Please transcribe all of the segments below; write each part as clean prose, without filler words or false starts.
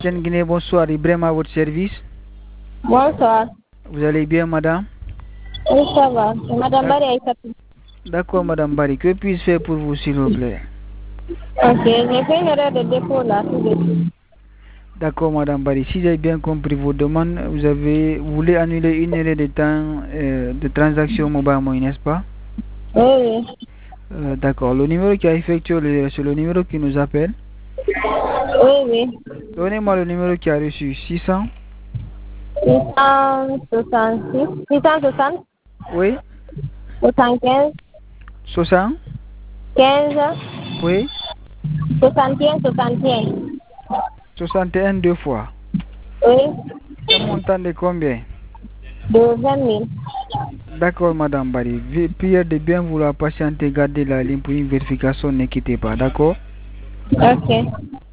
MTN Guinée, bonsoir. Ibrahim à votre service. Bonsoir. Vous allez bien, madame? Oui, ça va. Madame Bari Aïssa. D'accord, madame Bari. Que puis-je faire pour vous, s'il vous plaît? Ok, j'ai fait une erreur de dépôt là, tout de suite. D'accord, madame Bari. Si j'ai bien compris vos demandes, vous voulez annuler une erreur de temps de transaction mobile money, n'est-ce pas? Oui, D'accord. Le numéro qui a effectué c'est le numéro qui nous appelle. oui. Donnez-moi le numéro qui a reçu 600. 666, 660, Oui. 75, 60. 15, Oui. 61, 61. 61 deux fois. Oui, Un montant de combien? de 20 000. D'accord, madame Bari. Prière de bien vouloir patienter, garder la ligne pour une vérification, ne quittez pas, d'accord? Ok.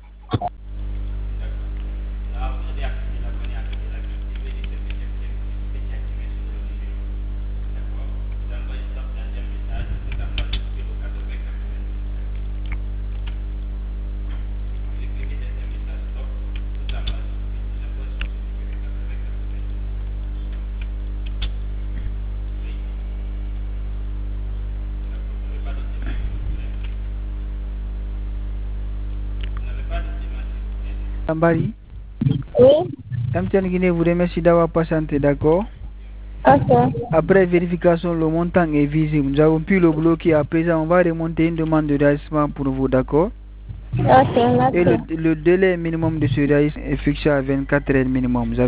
Madame Bari, Oui, MTN Guinée vous remercie d'avoir patienté, d'accord? ok. Après vérification, le montant est visible. Nous avons pu le bloquer. À présent, on va remonter une demande de réagissement pour vous, d'accord? Ok, Et merci. le délai minimum de ce réagissement est fixé à 24 heures minimum.